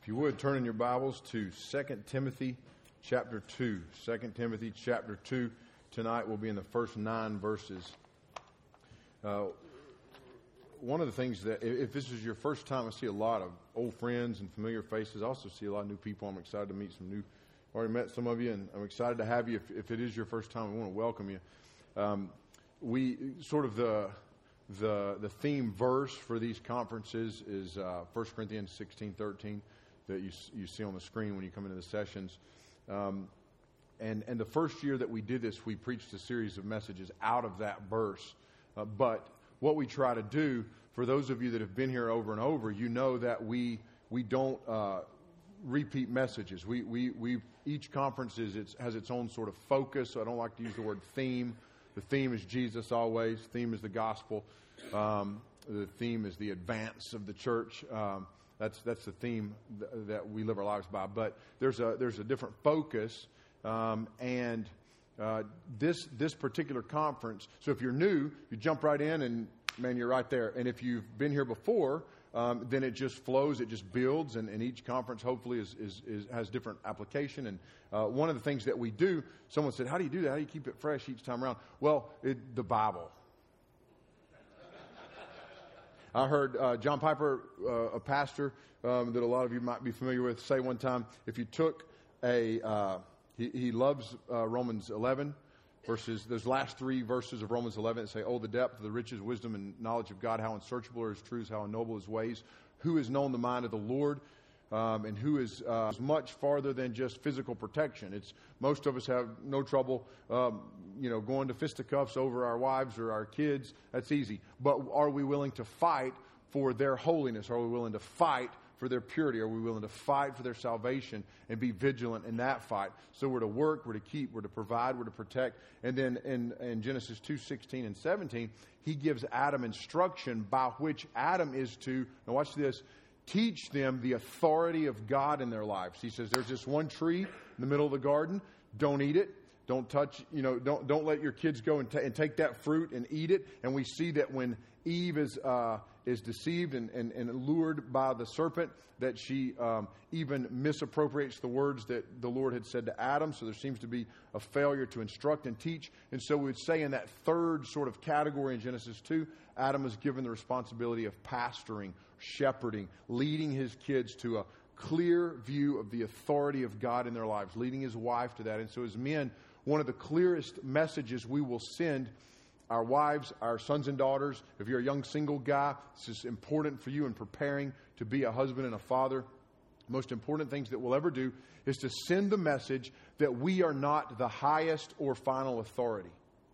If you would, turn in your Bibles to 2 Timothy chapter 2. 2 Timothy chapter 2. Tonight we'll be in the first 9 verses. One of the things that, if this is your first time, I see a lot of old friends and familiar faces. I also see a lot of new people. I'm excited to meet some new, already met some of you, and I'm excited to have you. If it is your first time, we want to welcome you. We sort of the theme verse for these conferences is 1 Corinthians 16:13 that you see on the screen when you come into the sessions. And the first year that we did this, we preached a series of messages out of that verse. But what we try to do, for those of you that have been here over and over, you know that we don't repeat messages. We each conference has its own sort of focus. So I don't like to use the word theme. The theme is Jesus always. The theme is the gospel. The theme is the advance of the church. That's the theme that we live our lives by. But there's a different focus, and this particular conference. So if you're new, you jump right in, and man, you're right there. And if you've been here before, then it just flows, it just builds, and each conference hopefully has different application. And one of the things that we do, someone said, "How do you do that? How do you keep it fresh each time around?" Well, the Bible. I heard John Piper, a pastor that a lot of you might be familiar with, say one time, if you took he loves Romans 11 verses, those last 3 verses of Romans 11 that say, "Oh, the depth of the riches, wisdom, and knowledge of God, how unsearchable are His truths, how unknowable His ways. Who has known the mind of the Lord?" And who is much farther than just physical protection. Most of us have no trouble, going to fisticuffs over our wives or our kids. That's easy. But are we willing to fight for their holiness? Are we willing to fight for their purity? Are we willing to fight for their salvation and be vigilant in that fight? So we're to work, we're to keep, we're to provide, we're to protect. And then in Genesis 2:16 and 17, He gives Adam instruction by which Adam is to, now watch this, teach them the authority of God in their lives. He says, there's this one tree in the middle of the garden. Don't eat it. Don't touch, don't let your kids go and take that fruit and eat it. And we see that when Eve is deceived and lured by the serpent, that she even misappropriates the words that the Lord had said to Adam. So there seems to be a failure to instruct and teach. And so we would say in that third sort of category in Genesis 2, Adam is given the responsibility of pastoring, shepherding, leading his kids to a clear view of the authority of God in their lives, leading his wife to that. And so as men, one of the clearest messages we will send our wives, our sons and daughters, if you're a young single guy, this is important for you in preparing to be a husband and a father. Most important things that we'll ever do is to send the message that we are not the highest or final authority,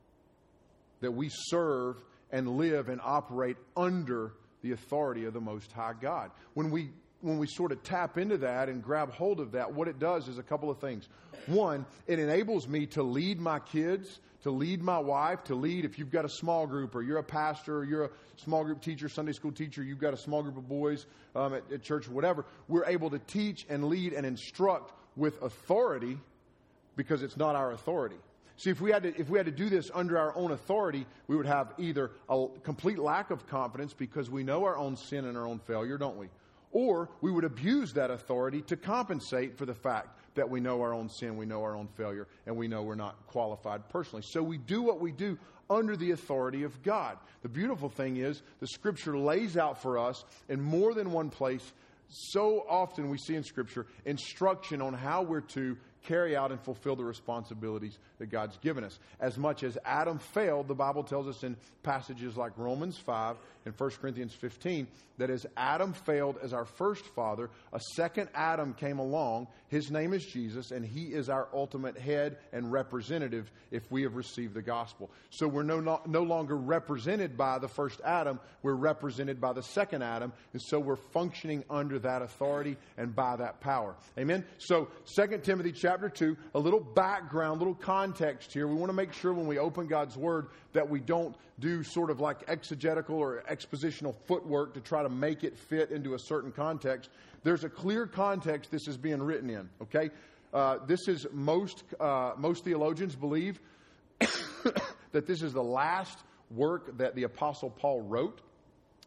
that we serve and live and operate under the authority of the Most High God. When we sort of tap into that and grab hold of that, what it does is a couple of things. One, it enables me to lead my kids, to lead my wife, to lead, if you've got a small group or you're a pastor or you're a small group teacher, Sunday school teacher, you've got a small group of boys at church or whatever, we're able to teach and lead and instruct with authority because it's not our authority. See, if we had to do this under our own authority, we would have either a complete lack of confidence because we know our own sin and our own failure, don't we? Or we would abuse that authority to compensate for the fact that we know our own sin, we know our own failure, and we know we're not qualified personally. So we do what we do under the authority of God. The beautiful thing is the Scripture lays out for us in more than one place. So often we see in Scripture instruction on how we're to carry out and fulfill the responsibilities that God's given us. As much as Adam failed, the Bible tells us in passages like Romans 5 and 1 Corinthians 15, that as Adam failed as our first father, a second Adam came along. His name is Jesus, and He is our ultimate head and representative if we have received the gospel. So we're no longer represented by the first Adam. We're represented by the second Adam. And so we're functioning under that authority and by that power. Amen? So 2 Timothy chapter 2, a little background, little context here. We want to make sure when we open God's Word that we don't do sort of like exegetical or expositional footwork to try to make it fit into a certain context. There's a clear context this is being written in, okay? This is most theologians believe that this is the last work that the Apostle Paul wrote.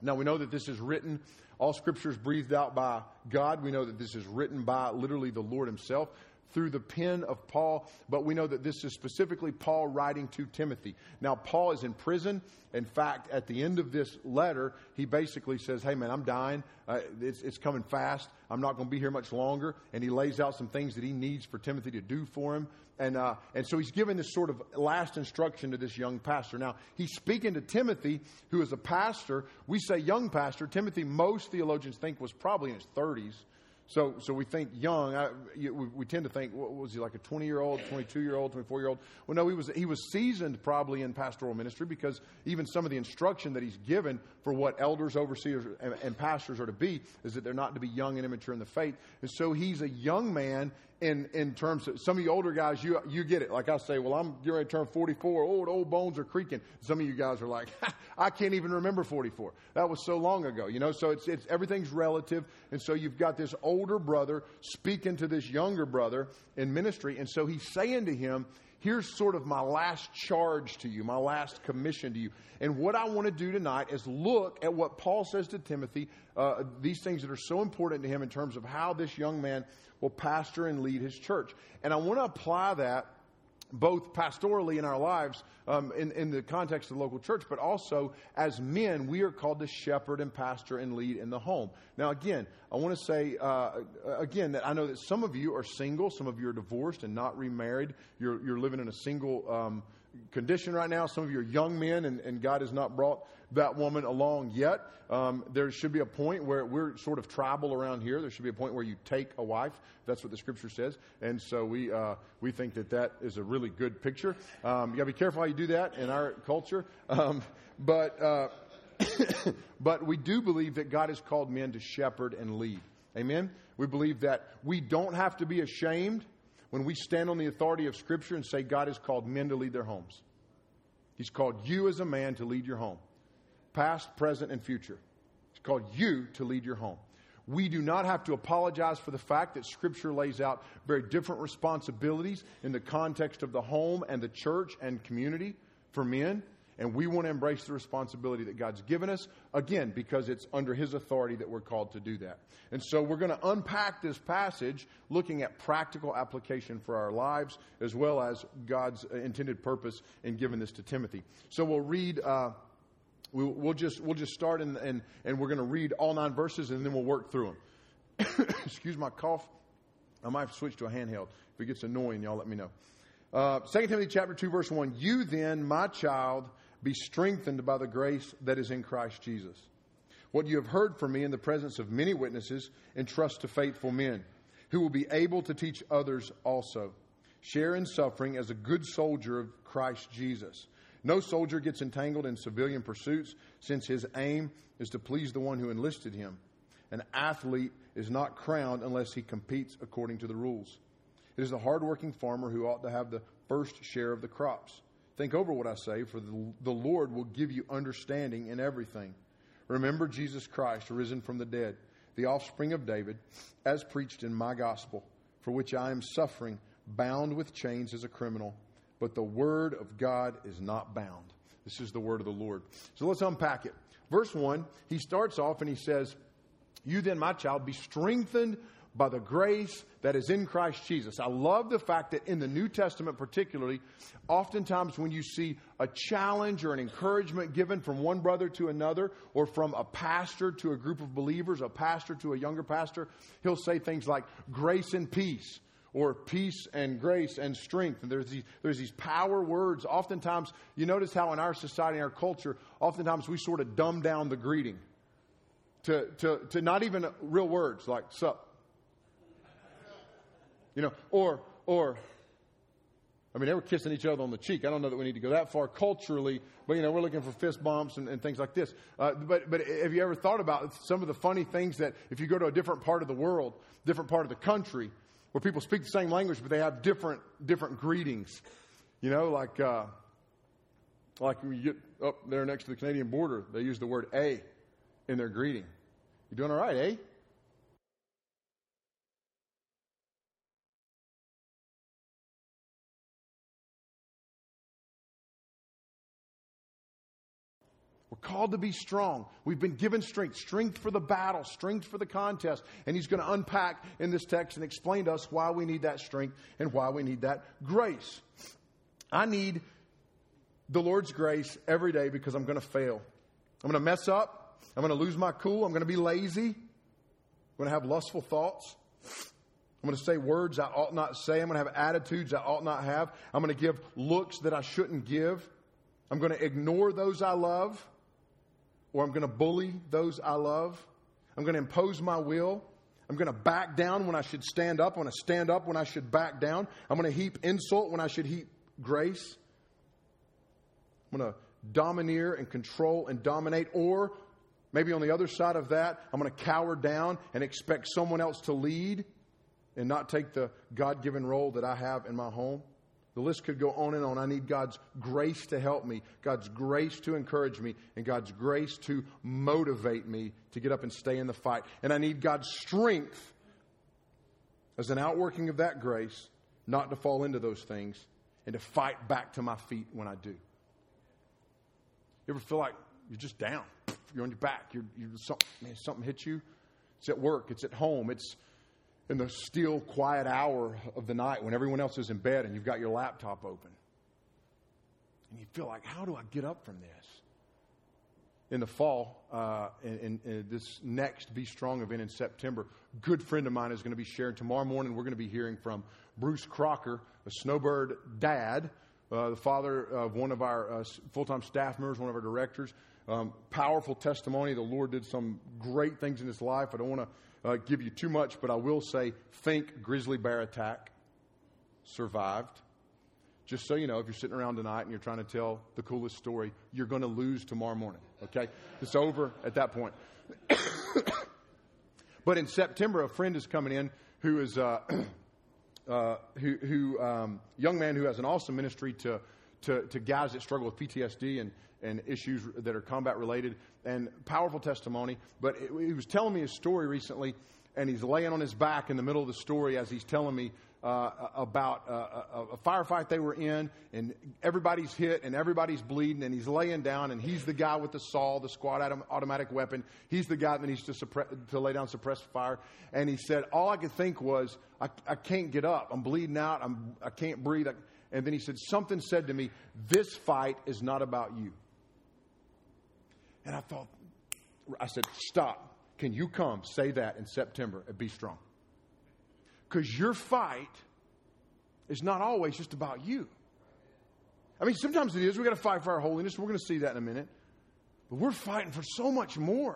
Now, we know that this is written, all Scripture is breathed out by God. We know that this is written by literally the Lord himself through the pen of Paul. But we know that this is specifically Paul writing to Timothy. Now, Paul is in prison. In fact, at the end of this letter, he basically says, hey, man, I'm dying. It's coming fast. I'm not going to be here much longer. And he lays out some things that he needs for Timothy to do for him. And so he's giving this sort of last instruction to this young pastor. Now, he's speaking to Timothy, who is a pastor. We say young pastor. Timothy, most theologians think, was probably in his 30s. So we think young. We tend to think, what was he, like a 20-year-old, 22-year-old, 24-year-old? Well, no, he was seasoned probably in pastoral ministry, because even some of the instruction that he's given for what elders, overseers, and pastors are to be is that they're not to be young and immature in the faith. And so he's a young man in terms of, some of you older guys, you get it. Like I say, well, I'm getting ready to turn 44. Oh, the old bones are creaking. Some of you guys are like, I can't even remember 44. That was so long ago, So it's everything's relative. And so you've got this older brother speaking to this younger brother in ministry. And so he's saying to him, here's sort of my last charge to you, my last commission to you. And what I want to do tonight is look at what Paul says to Timothy, these things that are so important to him in terms of how this young man will pastor and lead his church. And I want to apply that both pastorally in our lives, in the context of the local church, but also as men, we are called to shepherd and pastor and lead in the home. Now, again, I want to say, that I know that some of you are single, some of you are divorced and not remarried. You're living in a single condition right now. Some of you are young men, and God has not brought that woman along yet. There should be a point where we're sort of tribal around here. There should be a point where you take a wife. That's what the Scripture says. And so we think that is a really good picture. You got to be careful how you do that in our culture. But we do believe that God has called men to shepherd and lead. Amen? We believe that we don't have to be ashamed when we stand on the authority of Scripture and say God has called men to lead their homes. He's called you as a man to lead your home. Past, present, and future. He's called you to lead your home. We do not have to apologize for the fact that Scripture lays out very different responsibilities in the context of the home and the church and community for men. And we want to embrace the responsibility that God's given us, again, because it's under His authority that we're called to do that. And so we're going to unpack this passage looking at practical application for our lives, as well as God's intended purpose in giving this to Timothy. So we'll read... We'll just start and we're going to read all 9 verses, and then we'll work through them. Excuse my cough. I might have to switch to a handheld. If it gets annoying, y'all let me know. 2 Timothy chapter 2, verse 1. You then, my child, be strengthened by the grace that is in Christ Jesus. What you have heard from me in the presence of many witnesses, entrust to faithful men, who will be able to teach others also. Share in suffering as a good soldier of Christ Jesus. No soldier gets entangled in civilian pursuits, since his aim is to please the one who enlisted him. An athlete is not crowned unless he competes according to the rules. It is the hardworking farmer who ought to have the first share of the crops. Think over what I say, for the Lord will give you understanding in everything. Remember Jesus Christ, risen from the dead, the offspring of David, as preached in my gospel, for which I am suffering, bound with chains as a criminal. But the word of God is not bound. This is the word of the Lord. So let's unpack it. Verse 1, he starts off and he says, you then, my child, be strengthened by the grace that is in Christ Jesus. I love the fact that in the New Testament particularly, oftentimes when you see a challenge or an encouragement given from one brother to another, or from a pastor to a group of believers, a pastor to a younger pastor, he'll say things like grace and peace, or peace and grace and strength. And there's these power words. Oftentimes, you notice how in our society, in our culture, oftentimes we sort of dumb down the greeting to not even real words like sup. Or I mean, they were kissing each other on the cheek. I don't know that we need to go that far culturally, but we're looking for fist bumps and things like this. But have you ever thought about some of the funny things that if you go to a different part of the world, different part of the country, where people speak the same language, but they have different greetings. Like when you get up there next to the Canadian border, they use the word "a" in their greeting. You doing all right, eh? We're called to be strong. We've been given strength. Strength for the battle. Strength for the contest. And he's going to unpack in this text and explain to us why we need that strength and why we need that grace. I need the Lord's grace every day because I'm going to fail. I'm going to mess up. I'm going to lose my cool. I'm going to be lazy. I'm going to have lustful thoughts. I'm going to say words I ought not say. I'm going to have attitudes I ought not have. I'm going to give looks that I shouldn't give. I'm going to ignore those I love, or I'm going to bully those I love. I'm going to impose my will. I'm going to back down when I should stand up. I'm going to stand up when I should back down. I'm going to heap insult when I should heap grace. I'm going to domineer and control and dominate, or maybe on the other side of that, I'm going to cower down and expect someone else to lead and not take the God-given role that I have in my home. The list could go on and on. I need God's grace to help me, God's grace to encourage me, and God's grace to motivate me to get up and stay in the fight. And I need God's strength as an outworking of that grace not to fall into those things and to fight back to my feet when I do. You ever feel like you're just down? You're on your back. Something hits you. It's at work. It's at home. It's in the still, quiet hour of the night when everyone else is in bed and you've got your laptop open. And you feel like, how do I get up from this? In the fall, in this next Be Strong event in September, a good friend of mine is going to be sharing. Tomorrow morning, we're going to be hearing from Bruce Crocker, a snowbird dad, the father of one of our full-time staff members, one of our directors. Powerful testimony. The Lord did some great things in his life. I don't want to give you too much, but I will say, think grizzly bear attack. Survived. Just so you know, if you're sitting around tonight and you're trying to tell the coolest story, you're going to lose tomorrow morning. Okay? It's over at that point. But in September, a friend is coming in who is young man who has an awesome ministry to guys that struggle with PTSD and issues that are combat related, and powerful testimony. But he was telling me a story recently, and he's laying on his back in the middle of the story as he's telling me about a firefight they were in, and everybody's hit and everybody's bleeding, and he's laying down, and he's the guy with the saw, the squad automatic weapon. He's the guy that needs to lay down suppressed fire. And he said, all I could think was, I can't get up. I'm bleeding out. I can't breathe. And then he said, something said to me, this fight is not about you. And I said, stop. Can you come say that in September and Be Strong? Because your fight is not always just about you. I mean, sometimes it is. We've got to fight for our holiness. We're going to see that in a minute. But we're fighting for so much more.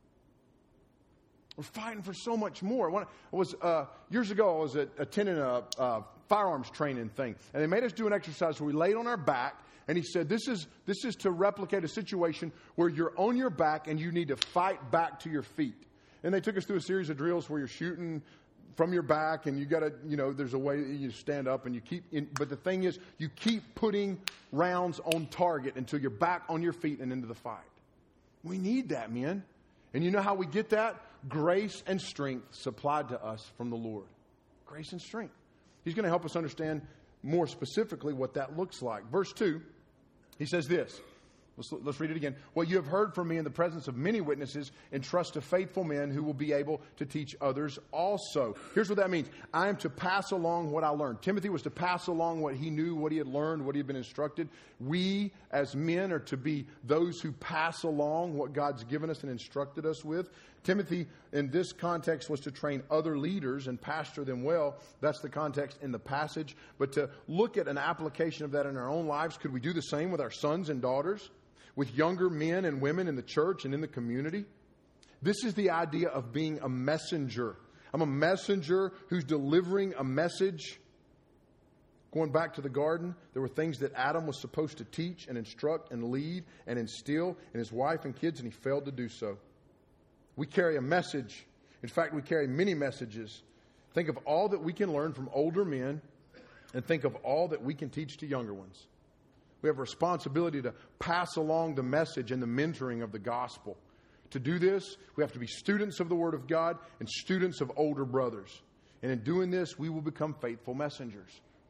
We're fighting for so much more. Years ago, I was attending a firearms training thing. And they made us do an exercise where we laid on our back. And he said, this is to replicate a situation where you're on your back and you need to fight back to your feet. And they took us through a series of drills where you're shooting from your back, and you got to, there's a way that you stand up and you keep in. But the thing is, you keep putting rounds on target until you're back on your feet and into the fight. We need that, man. And you know how we get that? Grace and strength supplied to us from the Lord. Grace and strength. He's going to help us understand more specifically what that looks like. Verse 2, he says this. Let's read it again. What you have heard from me in the presence of many witnesses, entrust to faithful men who will be able to teach others also. Here's what that means. I am to pass along what I learned. Timothy was to pass along what he knew, what he had learned, what he had been instructed. We as men are to be those who pass along what God's given us and instructed us with. Timothy, in this context, was to train other leaders and pastor them well. That's the context in the passage. But to look at an application of that in our own lives, could we do the same with our sons and daughters? With younger men and women in the church and in the community? This is the idea of being a messenger. I'm a messenger who's delivering a message. Going back to the garden, there were things that Adam was supposed to teach and instruct and lead and instill in his wife and kids, and he failed to do so. We carry a message. In fact, we carry many messages. Think of all that we can learn from older men, and think of all that we can teach to younger ones. We have a responsibility to pass along the message and the mentoring of the gospel. To do this, we have to be students of the Word of God and students of older brothers. And in doing this, we will become faithful messengers.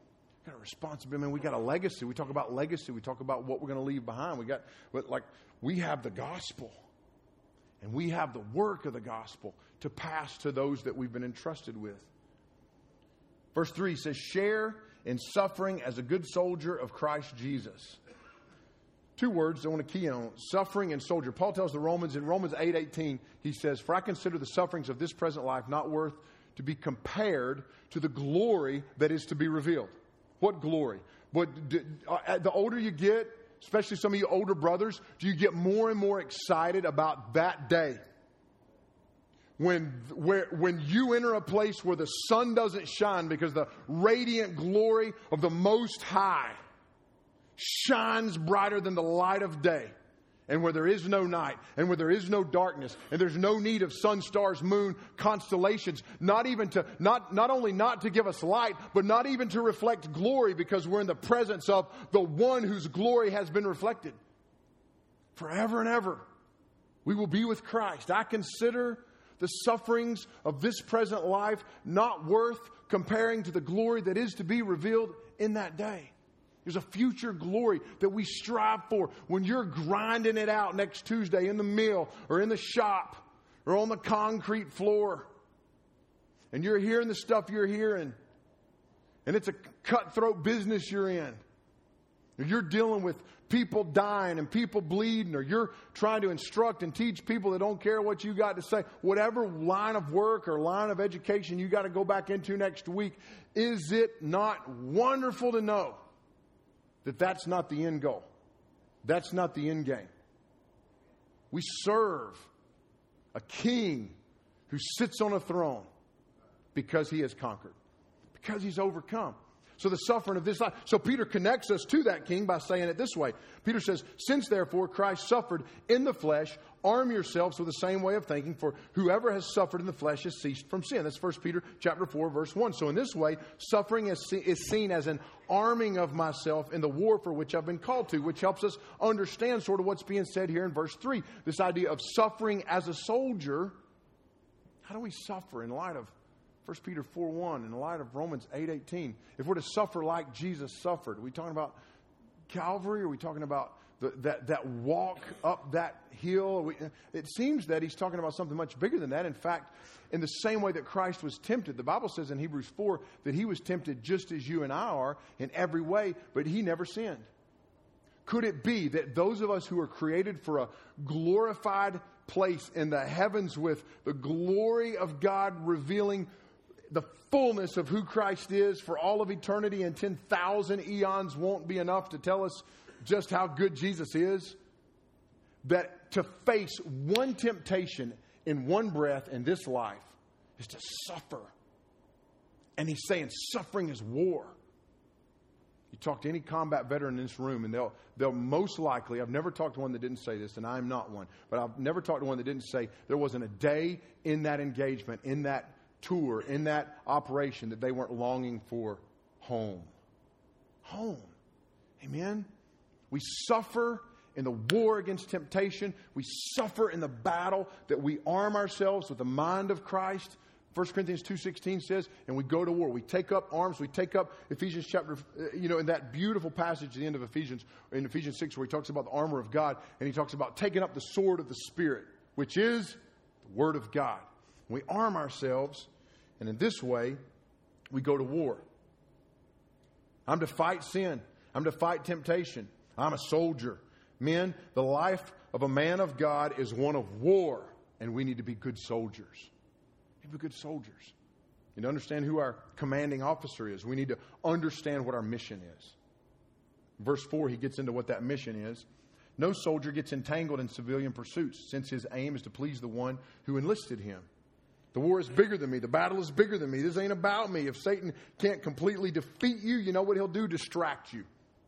We got a responsibility. I mean, we got a legacy. We talk about legacy. We talk about what we're going to leave behind. We have the gospel. And we have the work of the gospel to pass to those that we've been entrusted with. Verse 3 says, share in suffering as a good soldier of Christ Jesus. Two words I want to key in on, suffering and soldier. Paul tells the Romans in Romans 8:18, he says, for I consider the sufferings of this present life not worth to be compared to the glory that is to be revealed. What glory? The older you get, especially some of you older brothers, do you get more and more excited about that day? When you enter a place where the sun doesn't shine because the radiant glory of the Most High shines brighter than the light of day, and where there is no night, and where there is no darkness, and there's no need of sun, stars, moon, constellations, not only not to give us light, but not even to reflect glory, because we're in the presence of the one whose glory has been reflected. Forever and ever, we will be with Christ. I consider the sufferings of this present life not worth comparing to the glory that is to be revealed in that day. There's a future glory that we strive for. When you're grinding it out next Tuesday in the mill or in the shop or on the concrete floor, and you're hearing the stuff you're hearing, and it's a cutthroat business you're in, or you're dealing with people dying and people bleeding, or you're trying to instruct and teach people that don't care what you got to say, whatever line of work or line of education you got to go back into next week, is it not wonderful to know that that's not the end goal? That's not the end game. We serve a king who sits on a throne because he has conquered, because he's overcome. So the suffering of this life. So Peter connects us to that king by saying it this way. Peter says, since therefore Christ suffered in the flesh, arm yourselves with the same way of thinking, for whoever has suffered in the flesh has ceased from sin. That's 1 Peter chapter 4, verse 1. So in this way, suffering is seen as an arming of myself in the war for which I've been called to, which helps us understand sort of what's being said here in verse 3. This idea of suffering as a soldier. How do we suffer in light of 1 Peter 4:1, in the light of Romans 8:18? If we're to suffer like Jesus suffered, are we talking about Calvary? Are we talking about that walk up that hill? It seems that he's talking about something much bigger than that. In fact, in the same way that Christ was tempted, the Bible says in Hebrews 4 that he was tempted just as you and I are in every way, but he never sinned. Could it be that those of us who are created for a glorified place in the heavens with the glory of God revealing the fullness of who Christ is for all of eternity, and 10,000 eons won't be enough to tell us just how good Jesus is, that to face one temptation in one breath in this life is to suffer? And he's saying suffering is war. You talk to any combat veteran in this room, and they'll most likely, I've never talked to one that didn't say this, and I'm not one, but I've never talked to one that didn't say there wasn't a day in that engagement, in that tour, in that operation, that they weren't longing for home. Home. Amen? We suffer in the war against temptation. We suffer in the battle that we arm ourselves with the mind of Christ. 1 Corinthians 2:16 says, and we go to war. We take up arms. We take up Ephesians chapter, in that beautiful passage at the end of Ephesians, in Ephesians 6, where he talks about the armor of God, and he talks about taking up the sword of the Spirit, which is the Word of God. We arm ourselves, and in this way, we go to war. I'm to fight sin. I'm to fight temptation. I'm a soldier. Men, the life of a man of God is one of war, and we need to be good soldiers. We need to be good soldiers. You need to understand who our commanding officer is. We need to understand what our mission is. Verse 4, he gets into what that mission is. No soldier gets entangled in civilian pursuits, since his aim is to please the one who enlisted him. The war is bigger than me. The battle is bigger than me. This ain't about me. If Satan can't completely defeat you, you know what he'll do? Distract you.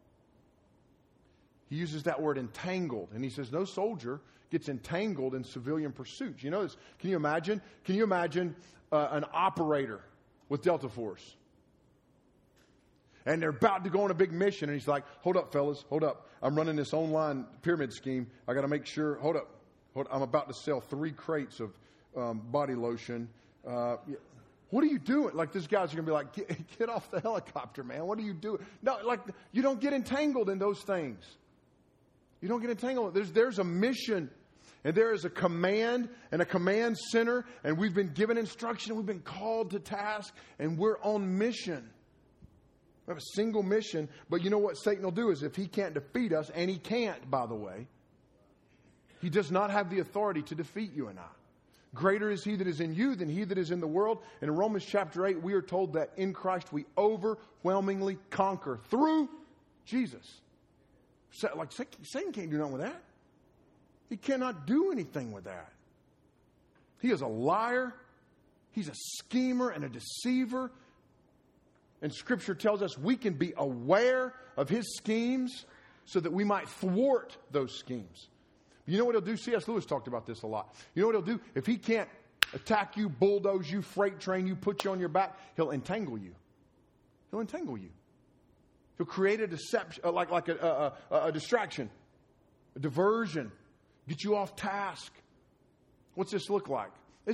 He uses that word entangled. And he says no soldier gets entangled in civilian pursuits. You know this? Can you imagine? Can you imagine an operator with Delta Force? And they're about to go on a big mission. And he's like, hold up, fellas. Hold up. I'm running this online pyramid scheme. I got to make sure. Hold up. I'm about to sell 3 crates of body lotion. What are you doing? Like, this guy's going to be like, get off the helicopter, man. What are you doing? No, like, you don't get entangled in those things. You don't get entangled. There's a mission, and there is a command and a command center, and we've been given instruction, and we've been called to task, and we're on mission. We have a single mission, but you know what Satan will do is if he can't defeat us, and he can't, by the way, he does not have the authority to defeat you and I. Greater is he that is in you than he that is in the world. And in Romans chapter 8, we are told that in Christ we overwhelmingly conquer through Jesus. Like, Satan can't do nothing with that. He cannot do anything with that. He is a liar. He's a schemer and a deceiver. And Scripture tells us we can be aware of his schemes so that we might thwart those schemes. You know what he'll do? C.S. Lewis talked about this a lot. You know what he'll do? If he can't attack you, bulldoze you, freight train you, put you on your back, he'll entangle you. He'll entangle you. He'll create a deception, like a distraction, a diversion, get you off task. What's this look like?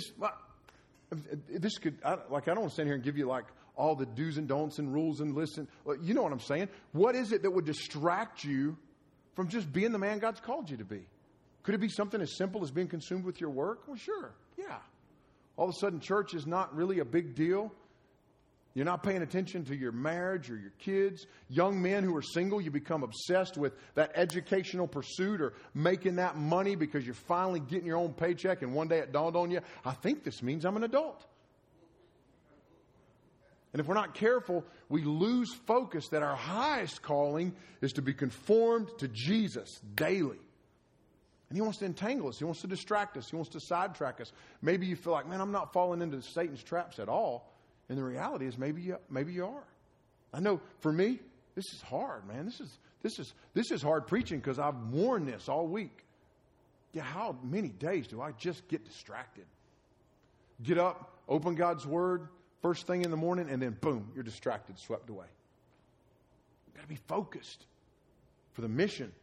This could, I don't want to stand here and give you like all the do's and don'ts and rules and listen. You know what I'm saying? What is it that would distract you from just being the man God's called you to be? Could it be something as simple as being consumed with your work? Well, sure. Yeah. All of a sudden, church is not really a big deal. You're not paying attention to your marriage or your kids. Young men who are single, you become obsessed with that educational pursuit or making that money because you're finally getting your own paycheck, and one day it dawned on you, I think this means I'm an adult. And if we're not careful, we lose focus that our highest calling is to be conformed to Jesus daily. And he wants to entangle us. He wants to distract us. He wants to sidetrack us. Maybe you feel like, man, I'm not falling into Satan's traps at all. And the reality is maybe you are. I know for me, this is hard, man. This is hard preaching because I've worn this all week. Yeah, how many days do I just get distracted? Get up, open God's Word, first thing in the morning, and then boom, you're distracted, swept away. You've got to be focused for the mission.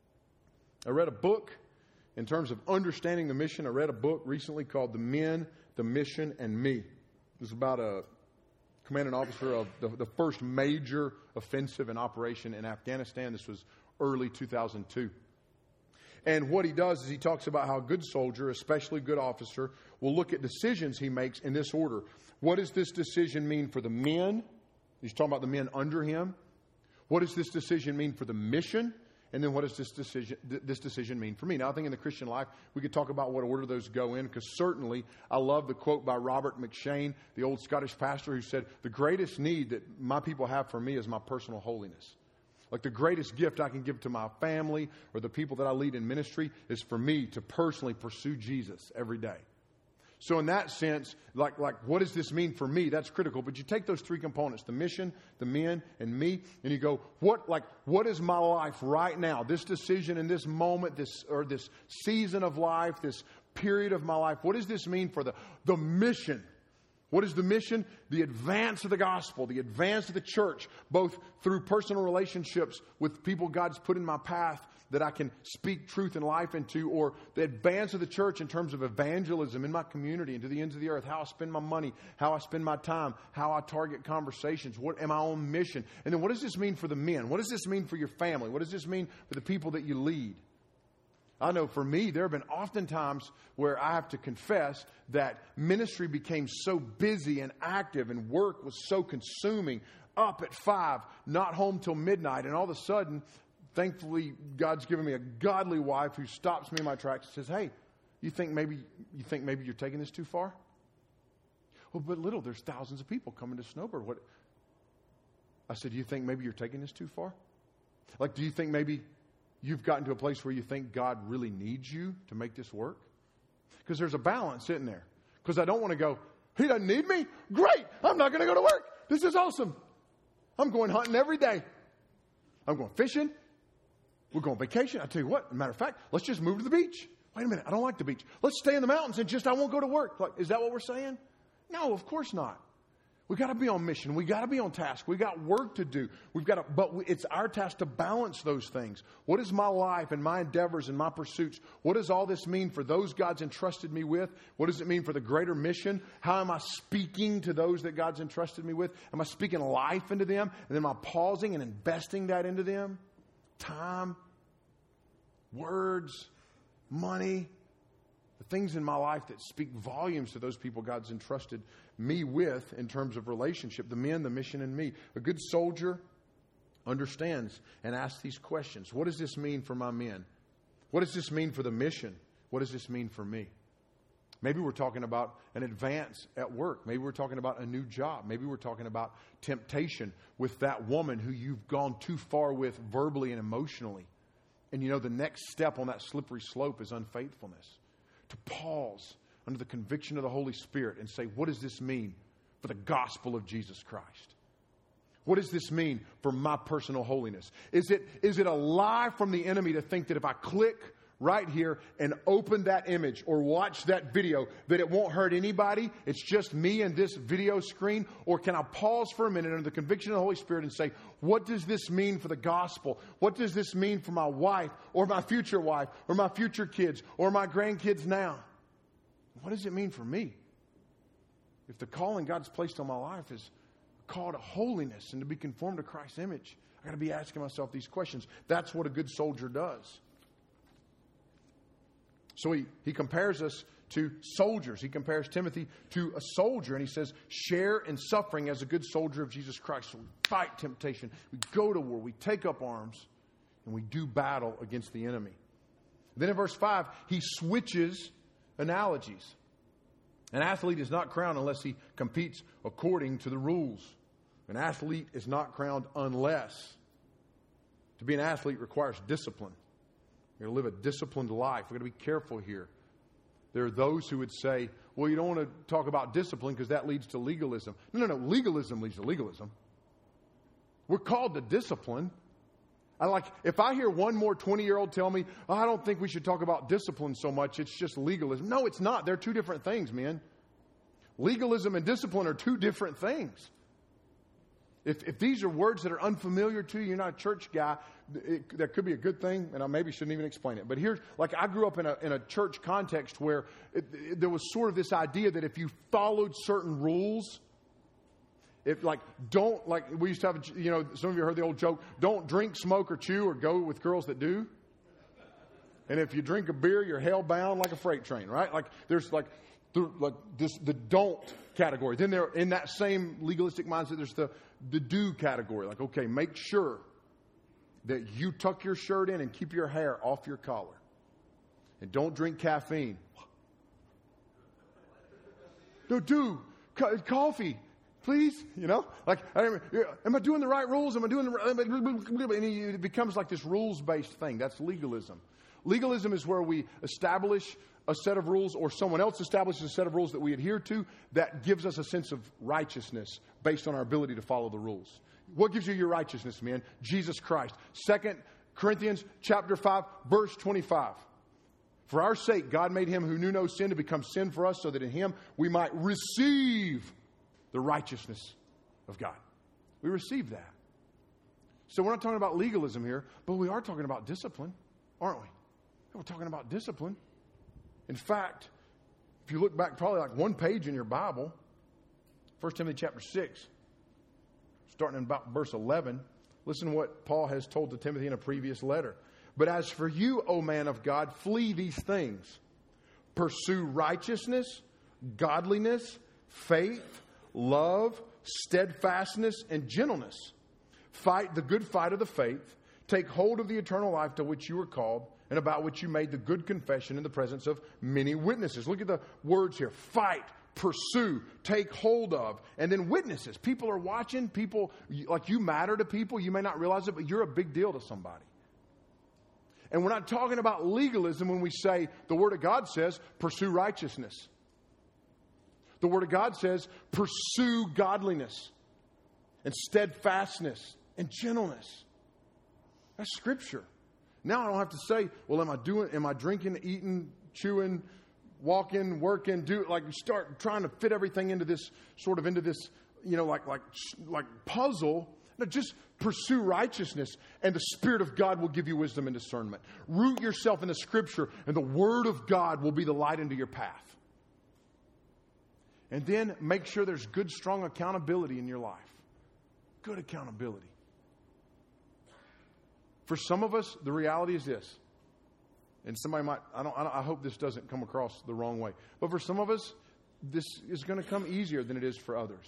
I read a book. In terms of understanding the mission, I read a book recently called The Men, the Mission, and Me. It was about a commanding officer of the first major offensive and operation in Afghanistan. This was early 2002. And what he does is he talks about how a good soldier, especially a good officer, will look at decisions he makes in this order. What does this decision mean for the men? He's talking about the men under him. What does this decision mean for the mission? And then what does this decision mean for me? Now, I think in the Christian life, we could talk about what order those go in, because certainly I love the quote by Robert McShane, the old Scottish pastor, who said, the greatest need that my people have for me is my personal holiness. Like the greatest gift I can give to my family or the people that I lead in ministry is for me to personally pursue Jesus every day. So in that sense, like what does this mean for me? That's critical. But you take those three components, the mission, the men, and me, and you go, what is my life right now? This decision in this moment, this season of life, this period of my life, what does this mean for the mission? What is the mission? The advance of the gospel, the advance of the church, both through personal relationships with people God's put in my path that I can speak truth and life into, or the advance of the church in terms of evangelism in my community and to the ends of the earth, how I spend my money, how I spend my time, how I target conversations, what am I on mission? And then what does this mean for the men? What does this mean for your family? What does this mean for the people that you lead? I know for me, there have been often times where I have to confess that ministry became so busy and active and work was so consuming, up at 5, not home till midnight, and all of a sudden, thankfully, God's given me a godly wife who stops me in my tracks and says, hey, you think maybe you're taking this too far? Well, but little, there's thousands of people coming to Snowbird. What? I said, you think maybe you're taking this too far? Like, do you think maybe you've gotten to a place where you think God really needs you to make this work? Because there's a balance sitting there. Because I don't want to go, he doesn't need me? Great! I'm not going to go to work. This is awesome. I'm going hunting every day. I'm going fishing. We're going on vacation. I tell you what, as a matter of fact, let's just move to the beach. Wait a minute, I don't like the beach. Let's stay in the mountains and I won't go to work. Like, is that what we're saying? No, of course not. We got to be on mission. We got to be on task. We got work to do. It's our task to balance those things. What is my life and my endeavors and my pursuits? What does all this mean for those God's entrusted me with? What does it mean for the greater mission? How am I speaking to those that God's entrusted me with? Am I speaking life into them? And then am I pausing and investing that into them? Time, words, money, the things in my life that speak volumes to those people God's entrusted me with in terms of relationship, the men, the mission, and me. A good soldier understands and asks these questions. What does this mean for my men? What does this mean for the mission? What does this mean for me? Maybe we're talking about an advance at work. Maybe we're talking about a new job. Maybe we're talking about temptation with that woman who you've gone too far with verbally and emotionally. And you know the next step on that slippery slope is unfaithfulness. To pause under the conviction of the Holy Spirit and say, what does this mean for the gospel of Jesus Christ? What does this mean for my personal holiness? Is it a lie from the enemy to think that if I click right here and open that image or watch that video that it won't hurt anybody? It's just me and this video screen? Or can I pause for a minute under the conviction of the Holy Spirit and say, what does this mean for the gospel? What does this mean for my wife or my future wife or my future kids or my grandkids now? What does it mean for me? If the calling God's placed on my life is a call to holiness and to be conformed to Christ's image, I got to be asking myself these questions. That's what a good soldier does. So he compares us to soldiers. He compares Timothy to a soldier, and he says, share in suffering as a good soldier of Jesus Christ. So we fight temptation. We go to war. We take up arms, and we do battle against the enemy. Then in verse 5, he switches analogies. An athlete is not crowned unless he competes according to the rules. An athlete is not crowned unless. To be an athlete requires discipline. You're going to live a disciplined life. We're going to be careful here. There are those who would say, well, you don't want to talk about discipline because that leads to legalism. No. Legalism leads to legalism. We're called to discipline. If I hear one more 20-year-old tell me, oh, I don't think we should talk about discipline so much, it's just legalism. No, it's not. They're two different things, man. Legalism and discipline are two different things. If these are words that are unfamiliar to you, you're not a church guy, that could be a good thing, and I maybe shouldn't even explain it. But here's, I grew up in a church context where there was sort of this idea that if you followed certain rules, we used to have, some of you heard the old joke, don't drink, smoke, or chew, or go with girls that do. And if you drink a beer, you're hell-bound like a freight train, right? There's the don't category. Then there, in that same legalistic mindset, there's the do category. Okay, make sure that you tuck your shirt in and keep your hair off your collar. And don't drink caffeine. No, coffee. Please, am I doing the right rules? Am I doing the right? And it becomes like this rules-based thing. That's legalism. Legalism is where we establish a set of rules, or someone else establishes a set of rules that we adhere to that gives us a sense of righteousness based on our ability to follow the rules. What gives you your righteousness, man? Jesus Christ. 2 Corinthians chapter 5, verse 25. For our sake, God made him who knew no sin to become sin for us, so that in him we might receive the righteousness of God. We receive that. So we're not talking about legalism here, but we are talking about discipline, aren't we? We're talking about discipline. In fact, if you look back probably one page in your Bible, 1 Timothy chapter 6, starting in about verse 11, listen to what Paul has told to Timothy in a previous letter. But as for you, O man of God, flee these things. Pursue righteousness, godliness, faith, love, steadfastness, and gentleness. Fight the good fight of the faith. Take hold of the eternal life to which you were called, and about which you made the good confession in the presence of many witnesses. Look at the words here. Fight, pursue, take hold of, and then witnesses. People are watching. People, you matter to people. You may not realize it, but you're a big deal to somebody. And we're not talking about legalism when we say the Word of God says pursue righteousness. The Word of God says pursue godliness and steadfastness and gentleness. That's Scripture. Now I don't have to say, well, am I drinking, eating, chewing, walking, working, start trying to fit everything into this like puzzle. No, just pursue righteousness, and the Spirit of God will give you wisdom and discernment. Root yourself in the Scripture, and the Word of God will be the light into your path. And then make sure there's good, strong accountability in your life. Good accountability. For some of us, the reality is this. And somebody might, I hope this doesn't come across the wrong way. But for some of us, this is going to come easier than it is for others.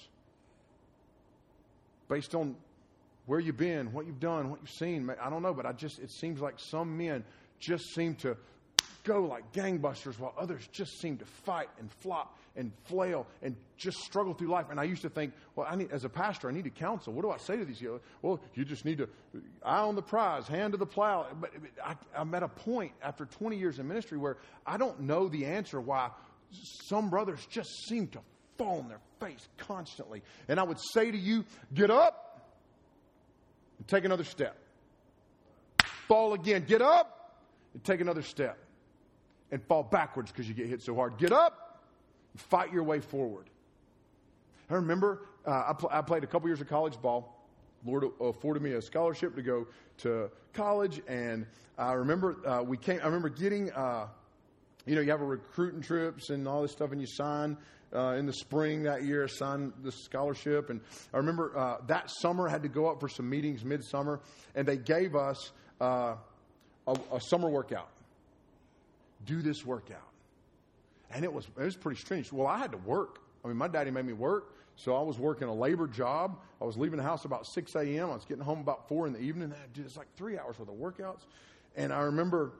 Based on where you've been, what you've done, what you've seen. I don't know, but it seems like some men just seem to go like gangbusters while others just seem to fight and flop and flail and just struggle through life. And I used to think, well, as a pastor, I need to counsel. What do I say to these people? Well, you just need to eye on the prize, hand to the plow. But I'm at a point after 20 years in ministry where I don't know the answer why some brothers just seem to fall on their face constantly. And I would say to you, get up and take another step. Fall again. Get up and take another step. And fall backwards because you get hit so hard. Get up and fight your way forward. I remember I played a couple years of college ball. Lord afforded me a scholarship to go to college. And I remember I remember getting, you have a recruiting trips and all this stuff, and you sign in the spring that year, sign the scholarship. And I remember that summer I had to go up for some meetings midsummer, and they gave us a summer workout. Do this workout. And it was pretty strange. Well, I had to work. I mean, my daddy made me work. So I was working a labor job. I was leaving the house about 6 a.m. I was getting home about 4 in the evening. It's like 3 hours worth of workouts. And I remember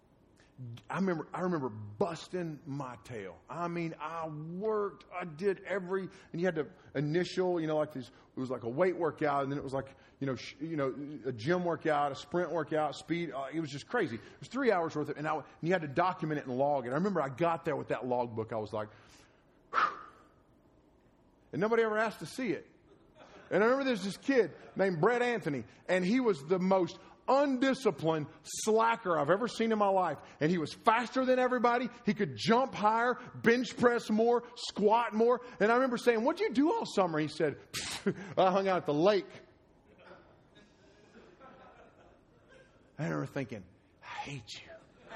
busting my tail. I mean, I worked. I did and you had to initial, like these. It was like a weight workout, and then it was like, a gym workout, a sprint workout, speed. It was just crazy. It was 3 hours worth of, and you had to document it and log it. I remember I got there with that log book. I was like, whew. And nobody ever asked to see it. And I remember there's this kid named Brett Anthony, and he was the most undisciplined slacker I've ever seen in my life. And he was faster than everybody. He could jump higher, bench press more, squat more. And I remember saying, what'd you do all summer? He said, I hung out at the lake. I remember thinking, I hate you.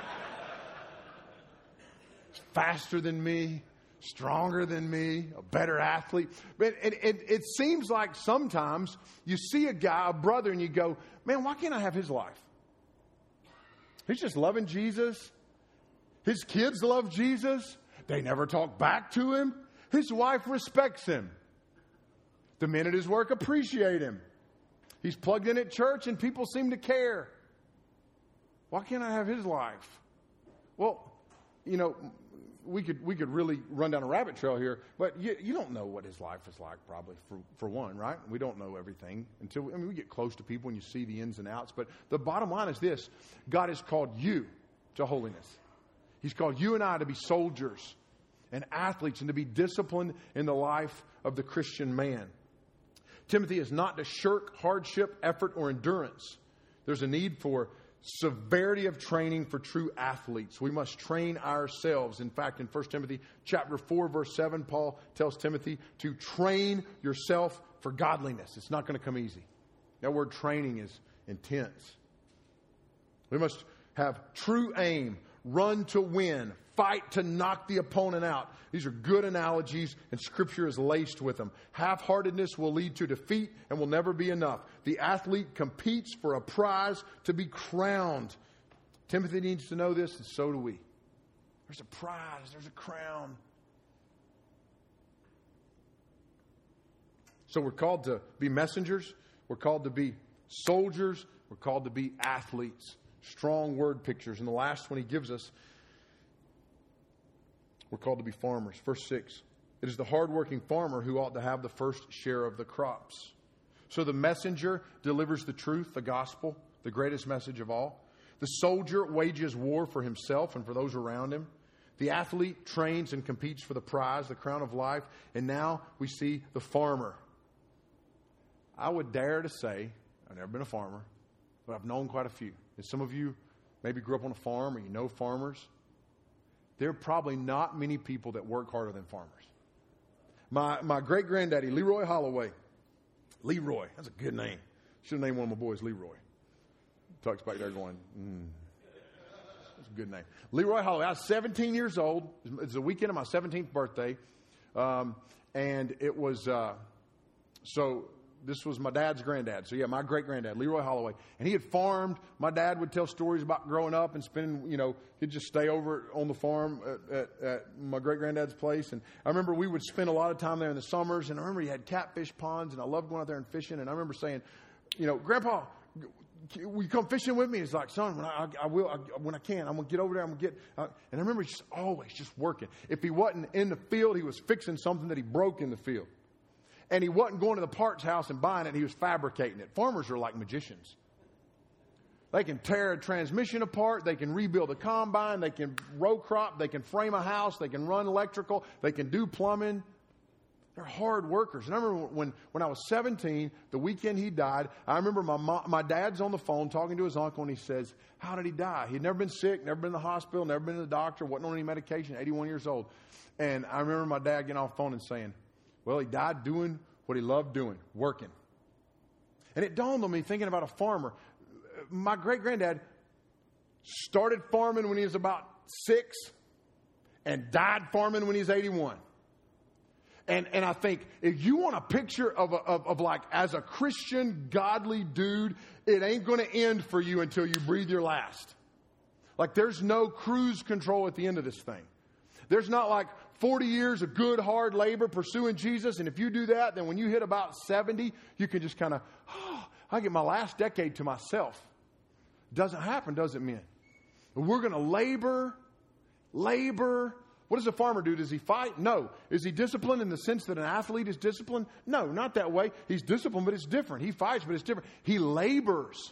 Faster than me, stronger than me, a better athlete. But it seems like sometimes you see a brother, and you go, man, why can't I have his life? He's just loving Jesus. His kids love Jesus. They never talk back to him. His wife respects him. The men at his work appreciate him. He's plugged in at church, and people seem to care. Why can't I have his life? Well, we could really run down a rabbit trail here, but you don't know what his life is like, probably, for one, right? We don't know everything until we get close to people and you see the ins and outs. But the bottom line is this: God has called you to holiness. He's called you and I to be soldiers and athletes and to be disciplined in the life of the Christian man. Timothy is not to shirk hardship, effort, or endurance. There's a need for severity of training for true athletes. We must train ourselves. In fact, in 1 Timothy chapter 4, verse 7, Paul tells Timothy to train yourself for godliness. It's not going to come easy. That word training is intense. We must have true aim, run to win, fight to knock the opponent out. These are good analogies, and Scripture is laced with them. Half-heartedness will lead to defeat and will never be enough. The athlete competes for a prize to be crowned. Timothy needs to know this, and so do we. There's a prize. There's a crown. So we're called to be messengers. We're called to be soldiers. We're called to be athletes. Strong word pictures. And the last one he gives us, we're called to be farmers. Verse 6. It is the hardworking farmer who ought to have the first share of the crops. So the messenger delivers the truth, the gospel, the greatest message of all. The soldier wages war for himself and for those around him. The athlete trains and competes for the prize, the crown of life. And now we see the farmer. I would dare to say, I've never been a farmer, but I've known quite a few. And some of you maybe grew up on a farm or you know farmers. There are probably not many people that work harder than farmers. My great-granddaddy, Leroy Holloway. Leroy, that's a good name. Should have named one of my boys Leroy. Tuck's back there going, that's a good name. Leroy Holloway. I was 17 years old. It's the weekend of my 17th birthday. And it was, so this was my dad's granddad. So yeah, my great-granddad, Leroy Holloway. And he had farmed. My dad would tell stories about growing up and spending, he'd just stay over on the farm at my great-granddad's place. And I remember we would spend a lot of time there in the summers. And I remember he had catfish ponds, and I loved going out there and fishing. And I remember saying, Grandpa, will you come fishing with me? He's like, son, when I can, I'm going to get over there. I'm going to get, and I remember just always just working. If he wasn't in the field, he was fixing something that he broke in the field. And he wasn't going to the parts house and buying it. He was fabricating it. Farmers are like magicians. They can tear a transmission apart. They can rebuild a combine. They can row crop. They can frame a house. They can run electrical. They can do plumbing. They're hard workers. And I remember when I was 17, the weekend he died, I remember my dad's on the phone talking to his uncle, and he says, how did he die? He'd never been sick, never been to the hospital, never been to the doctor, wasn't on any medication, 81 years old. And I remember my dad getting off the phone and saying, well, he died doing what he loved doing, working. And it dawned on me, thinking about a farmer. My great-granddad started farming when he was about 6 and died farming when he was 81. And I think if you want a picture of like, as a Christian, godly dude, it ain't going to end for you until you breathe your last. Like, there's no cruise control at the end of this thing. There's not like 40 years of good, hard labor pursuing Jesus. And if you do that, then when you hit about 70, you can just kind of, I get my last decade to myself. Doesn't happen, does it, men? We're going to labor. What does a farmer do? Does he fight? No. Is he disciplined in the sense that an athlete is disciplined? No, not that way. He's disciplined, but it's different. He fights, but it's different. He labors.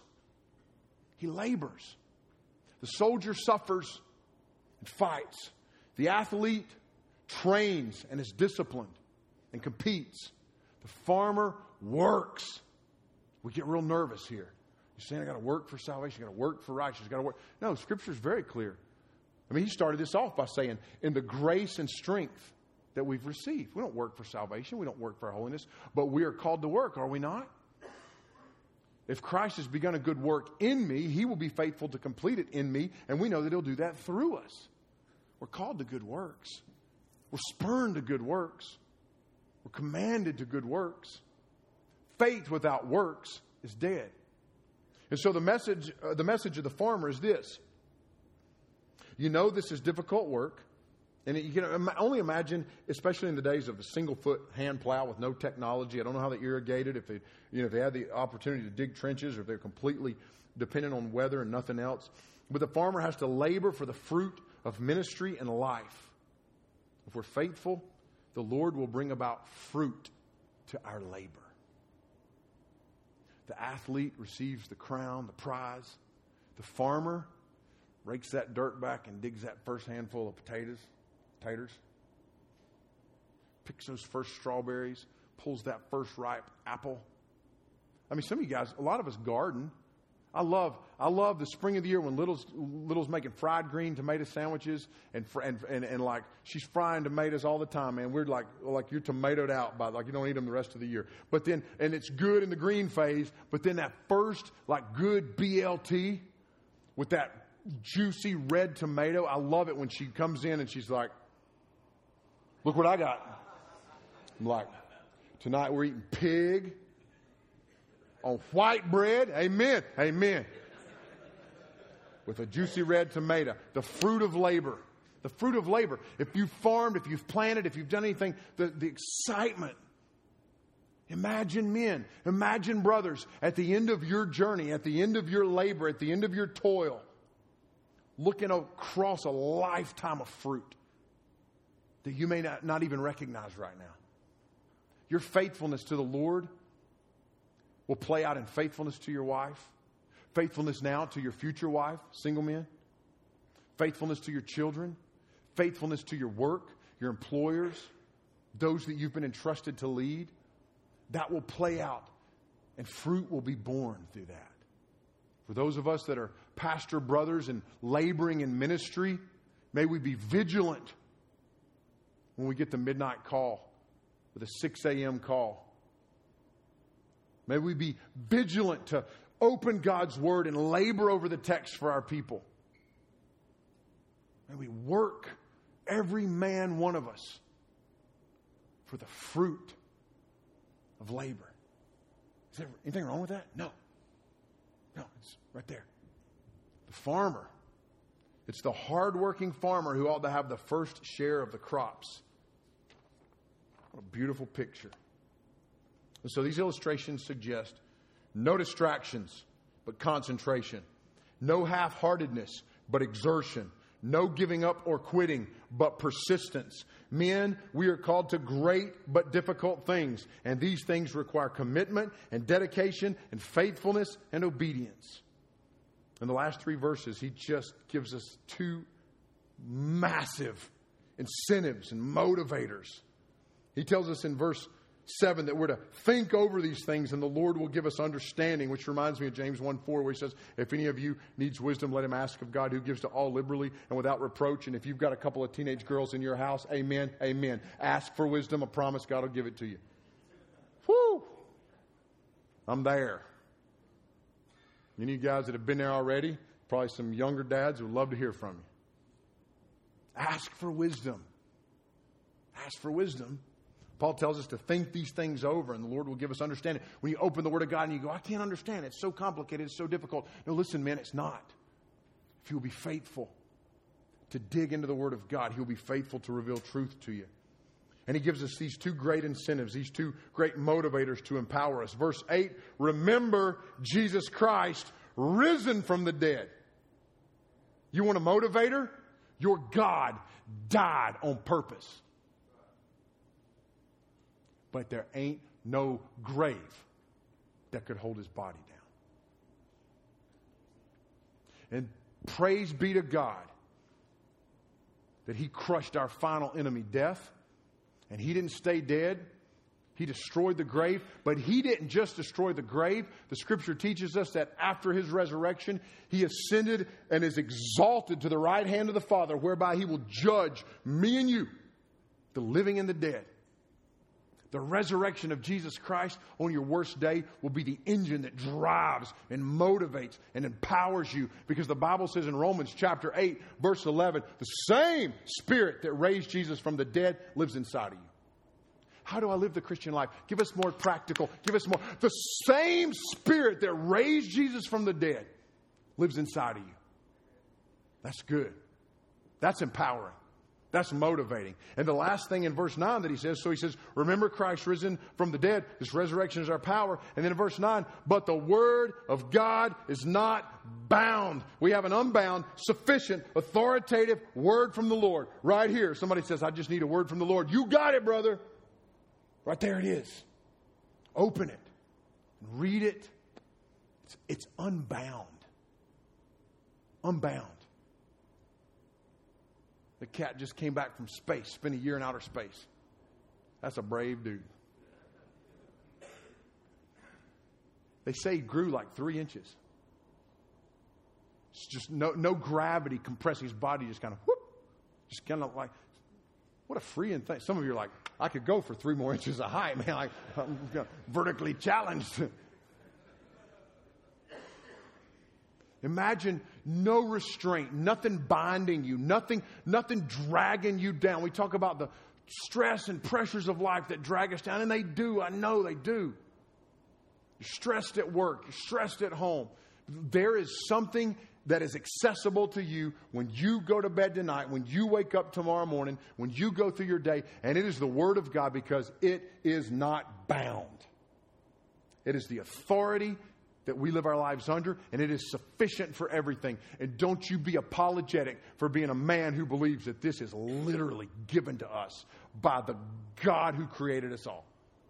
The soldier suffers and fights. The athlete trains and is disciplined and competes. The farmer works. We get real nervous here. You're saying I got to work for salvation, I got to work for righteousness, I got to work. No, Scripture is very clear. I mean, he started this off by saying, in the grace and strength that we've received. We don't work for salvation. We don't work for holiness. But we are called to work, are we not? If Christ has begun a good work in me, he will be faithful to complete it in me. And we know that he'll do that through us. We're called to good works. We're spurned to good works. We're commanded to good works. Faith without works is dead. And so the message of the farmer is this. You know this is difficult work. And you can only imagine, especially in the days of the single-foot hand plow with no technology. I don't know how they irrigated, if they had the opportunity to dig trenches, or if they're completely dependent on weather and nothing else. But the farmer has to labor for the fruit of ministry and life. If we're faithful, the Lord will bring about fruit to our labor. The athlete receives the crown, the prize. The farmer rakes that dirt back and digs that first handful of taters, picks those first strawberries, pulls that first ripe apple. I mean, some of you guys, a lot of us garden. I love the spring of the year when Little's making fried green tomato sandwiches and like she's frying tomatoes all the time, man. We're like you're tomatoed out by, like, you don't eat them the rest of the year. But then, and it's good in the green phase, but then that first like good BLT with that juicy red tomato, I love it when she comes in and she's like, look what I got. I'm like, tonight we're eating pig on white bread. Amen. Amen. With a juicy red tomato. The fruit of labor. The fruit of labor. If you've farmed, if you've planted, if you've done anything, the excitement. Imagine men, imagine brothers at the end of your journey, at the end of your labor, at the end of your toil, looking across a lifetime of fruit that you may not even recognize right now. Your faithfulness to the Lord will play out in faithfulness to your wife, faithfulness now to your future wife, single men, faithfulness to your children, faithfulness to your work, your employers, those that you've been entrusted to lead. That will play out, and fruit will be born through that. For those of us that are pastor brothers and laboring in ministry, may we be vigilant when we get the midnight call with a 6 a.m. call. May we be vigilant to open God's Word and labor over the text for our people. May we work, every man, one of us, for the fruit of labor. Is there anything wrong with that? No. No, it's right there. The farmer. It's the hardworking farmer who ought to have the first share of the crops. What a beautiful picture. And so these illustrations suggest no distractions, but concentration. No half-heartedness, but exertion. No giving up or quitting, but persistence. Men, we are called to great but difficult things. And these things require commitment and dedication and faithfulness and obedience. In the last 3 verses, he just gives us 2 massive incentives and motivators. He tells us in verse 7 that we're to think over these things and the Lord will give us understanding, which reminds me of James 1:4 where he says, if any of you needs wisdom, let him ask of God who gives to all liberally and without reproach. And if you've got a couple of teenage girls in your house, amen, amen. Ask for wisdom. I promise God will give it to you. Whoo! I'm there. Any of you guys that have been there already, probably some younger dads would love to hear from you. Ask for wisdom. Ask for wisdom. Paul tells us to think these things over and the Lord will give us understanding. When you open the Word of God and you go, I can't understand it. It's so complicated. It's so difficult. No, listen, man, it's not. If you'll be faithful to dig into the Word of God, He'll be faithful to reveal truth to you. And He gives us these 2 great incentives, these 2 great motivators to empower us. Verse 8, remember Jesus Christ risen from the dead. You want a motivator? Your God died on purpose. But there ain't no grave that could hold His body down. And praise be to God that He crushed our final enemy, death. And He didn't stay dead. He destroyed the grave. But He didn't just destroy the grave. The Scripture teaches us that after His resurrection, He ascended and is exalted to the right hand of the Father, whereby He will judge me and you, the living and the dead. The resurrection of Jesus Christ on your worst day will be the engine that drives and motivates and empowers you. Because the Bible says in Romans chapter 8, verse 11, the same Spirit that raised Jesus from the dead lives inside of you. How do I live the Christian life? Give us more practical. Give us more. The same Spirit that raised Jesus from the dead lives inside of you. That's good. That's empowering. That's motivating. And the last thing in verse 9 that he says, so he says, remember Christ risen from the dead. This resurrection is our power. And then in verse 9, but the word of God is not bound. We have an unbound, sufficient, authoritative word from the Lord. Right here. Somebody says, I just need a word from the Lord. You got it, brother. Right there it is. Open it. Read it. It's unbound. Unbound. The cat just came back from space, spent a year in outer space. That's a brave dude. They say he grew like 3 inches. It's just no gravity compressing his body, just kind of whoop. Just kind of like, what a freeing thing. Some of you are like, I could go for 3 more inches of height, man. Like, I'm vertically challenged. Imagine no restraint, nothing binding you, nothing dragging you down. We talk about the stress and pressures of life that drag us down, and they do. I know they do. You're stressed at work. You're stressed at home. There is something that is accessible to you when you go to bed tonight, when you wake up tomorrow morning, when you go through your day, and it is the Word of God because it is not bound. It is the authority that we live our lives under, and it is sufficient for everything. And don't you be apologetic for being a man who believes that this is literally given to us by the God who created us all.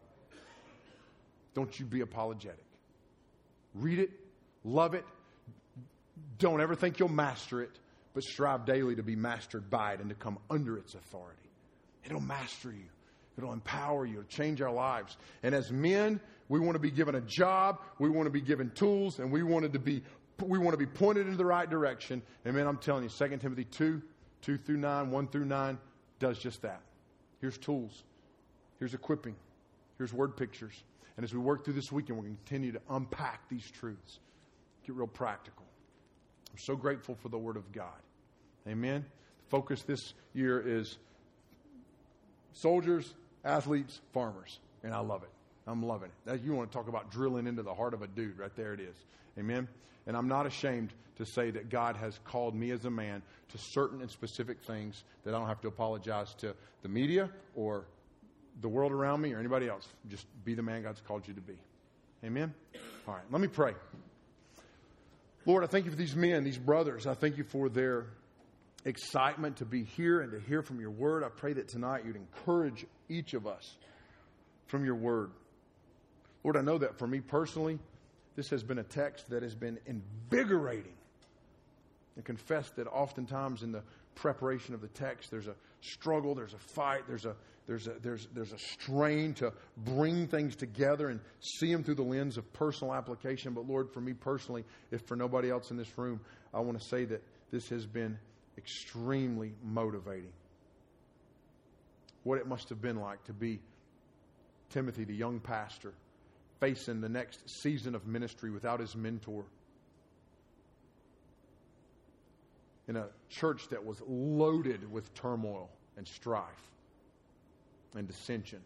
Don't you be apologetic. Read it, love it. Don't ever think you'll master it, but strive daily to be mastered by it and to come under its authority. It'll master you. It'll empower you. It'll change our lives. And as men, we want to be given a job. We want to be given tools, and we want to be pointed in the right direction. And man, I'm telling you, 2 Timothy 2 through 9, 1 through 9 does just that. Here's tools Here's equipping. Here's word pictures. And as we work through this weekend, we're going to continue to unpack these truths. Get real practical. I'm so grateful for the Word of God. Amen. The focus this year is soldiers, athletes, farmers. And I love it. I'm loving it. You want to talk about drilling into the heart of a dude. Right there it is. Amen. And I'm not ashamed to say that God has called me as a man to certain and specific things that I don't have to apologize to the media or the world around me or anybody else. Just be the man God's called you to be. Amen. All right. Let me pray. Lord, I thank you for these men, these brothers. I thank you for their excitement to be here and to hear from your word. I pray that tonight you'd encourage each of us from your word. Lord, I know that for me personally, this has been a text that has been invigorating. I confess that oftentimes in the preparation of the text, there's a struggle, there's a fight, there's a strain to bring things together and see them through the lens of personal application. But Lord, for me personally, if for nobody else in this room, I want to say that this has been extremely motivating. What it must have been like to be Timothy, the young pastor, facing the next season of ministry without his mentor. In a church that was loaded with turmoil and strife and dissension.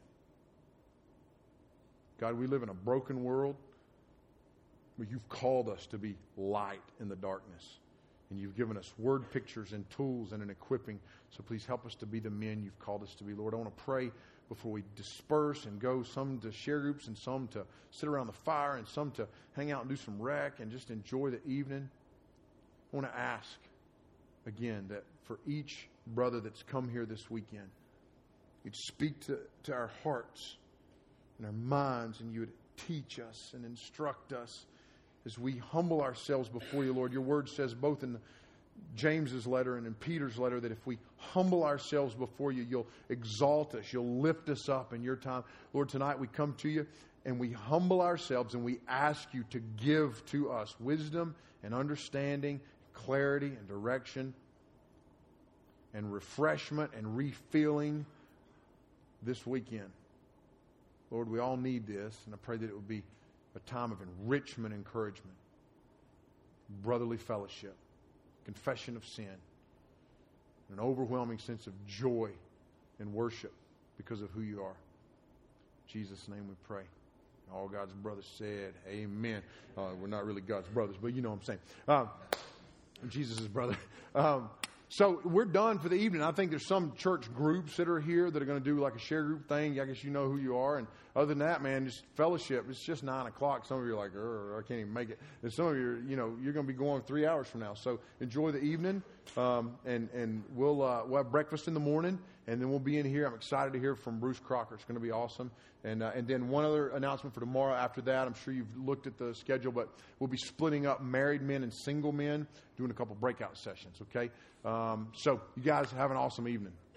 God, we live in a broken world where you've called us to be light in the darkness. And you've given us word pictures and tools and an equipping. So please help us to be the men you've called us to be. Lord, I want to pray before we disperse and go, some to share groups and some to sit around the fire and some to hang out and do some rec and just enjoy the evening. I want to ask again that for each brother that's come here this weekend, you'd speak to our hearts and our minds, and you would teach us and instruct us as we humble ourselves before you, Lord. Your word says both in James's letter and in Peter's letter that if we humble ourselves before you, you'll exalt us, you'll lift us up in your time. Lord, tonight we come to you and we humble ourselves and we ask you to give to us wisdom and understanding, clarity and direction and refreshment and refilling this weekend. Lord, we all need this, and I pray that it would be a time of enrichment, encouragement, brotherly fellowship, confession of sin, an overwhelming sense of joy and worship because of who you are. In Jesus' name we pray. All God's brothers said, amen. We're not really God's brothers, but you know what I'm saying. Jesus' brother. So we're done for the evening. I think there's some church groups that are here that are going to do like a share group thing. I guess you know who you are. And other than that, man, just fellowship. It's just 9 o'clock. Some of you are like, I can't even make it. And some of you, you're going to be going 3 hours from now. So enjoy the evening. And we'll have breakfast in the morning. And then we'll be in here. I'm excited to hear from Bruce Crocker. It's going to be awesome. And then one other announcement for tomorrow after that. I'm sure you've looked at the schedule, but we'll be splitting up married men and single men, doing a couple breakout sessions, okay? So you guys have an awesome evening.